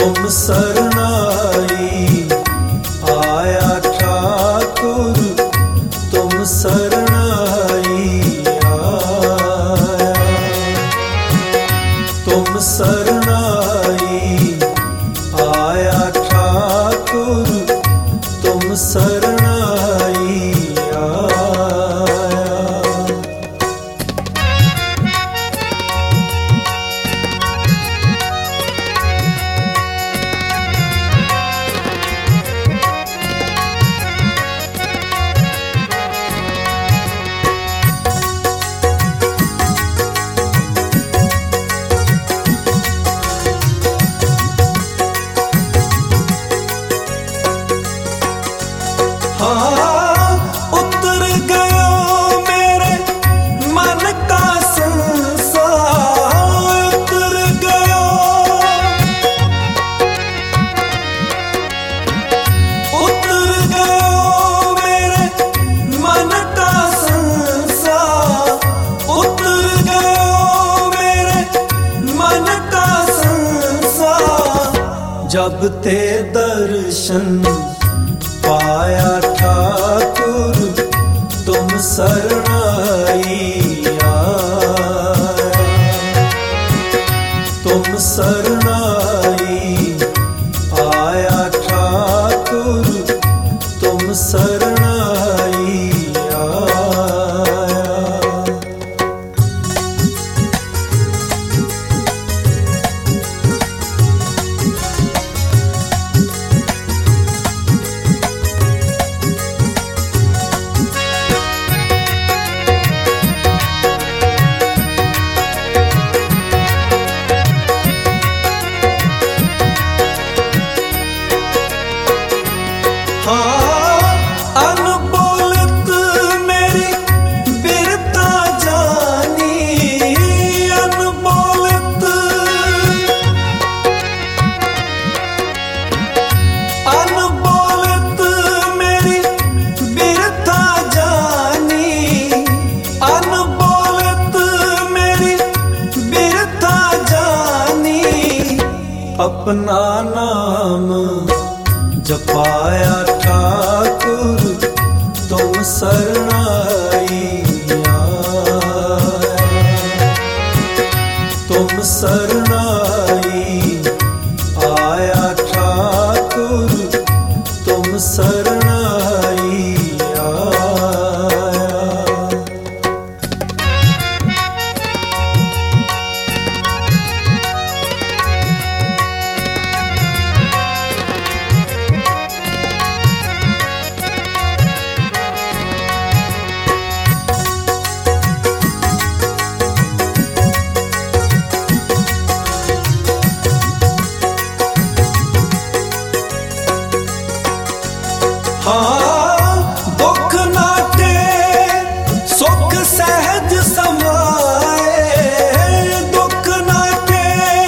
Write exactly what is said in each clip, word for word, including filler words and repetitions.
तुम शरणाई आया ठाकुर, तुम शरणाई आया। तुम शरणाई आया ठाकुर, तुम शरणाई आया। हाँ, उतर गयो मेरे मन का संसार, उतर गयो, उतर गयो मेरे मन का संसार, उतर गयो मेरे मन का संसार। जब ते दर्शन पाया ठाकुर, तुम शरणाई आया। तुम शरणाई आया ठाकुर, तुम शरणाई आया। हाँ, अनबोलत मेरी बिरता जानी, अनबोलत, अनबोलत मेरी बिरता जानी, अनबोलत मेरी बिरता जानी। अपना नाम जपाया ठाकुर, तुम शरणाई आया। तुम शरणाई आया ठाकुर, तुम शरणाई आया। हाँ, दुख नाटे सुख सहज समाए, दुख नाटे,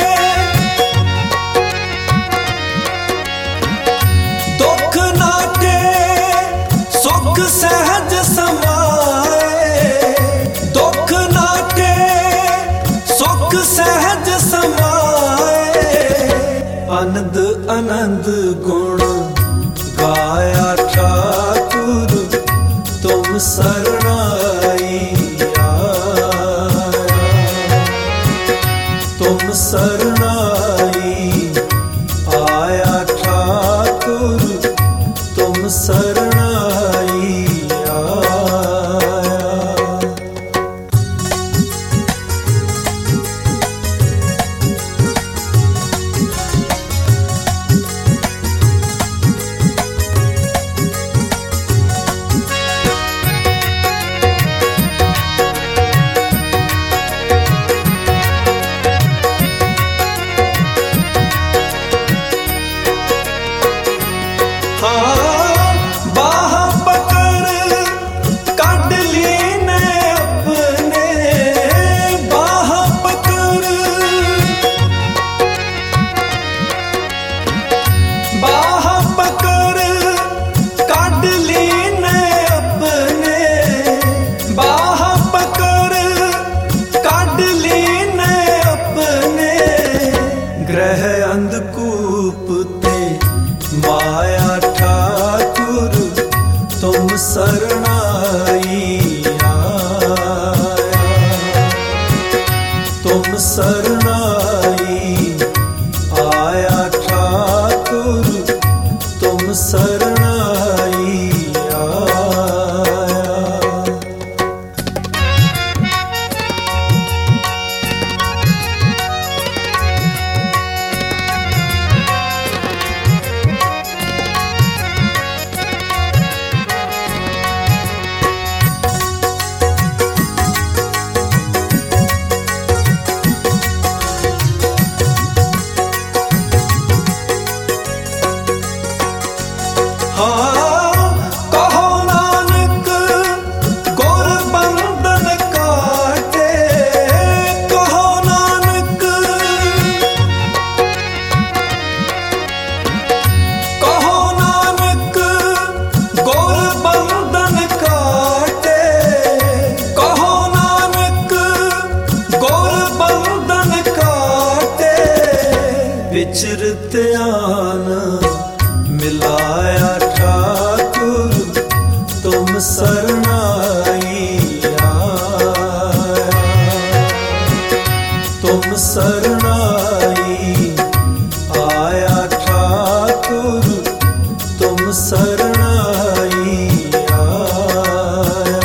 दुख नाटे सुख सहज समाए, दुख नाटे सुख सहज समाए। आनंद आनंद गुण गाया ठाकुर, तुम शरणाई आया। तुम शरणाई आया ठाकुर, तुम शरणाई आया। तुम शरणाई, आया ठाकुर तुम शरणाई आया। हाँ कहो नानक गुर बंधन काटे, कहो नानक कहो नानक गुर बंधन काटे, कहो नानक गुर बंधन काटे। विचरत आन मिलाया ठाकुर तुम शरणाई आया। तुम शरणाई, आया ठाकुर तुम शरणाई आया।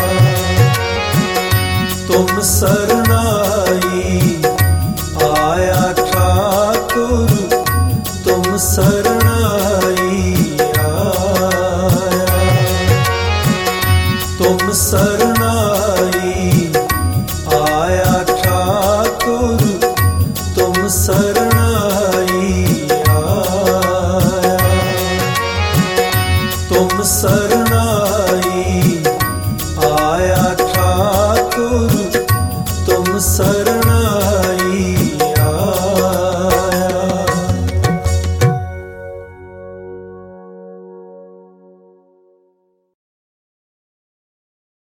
तुम शरणाई, आया ठाकुर तुम शरणाई आया। तुम शरणाई, आया ठाकुर तुम शरणाई आया। तुम शरणाई, आया ठाकुर तुम शरणाई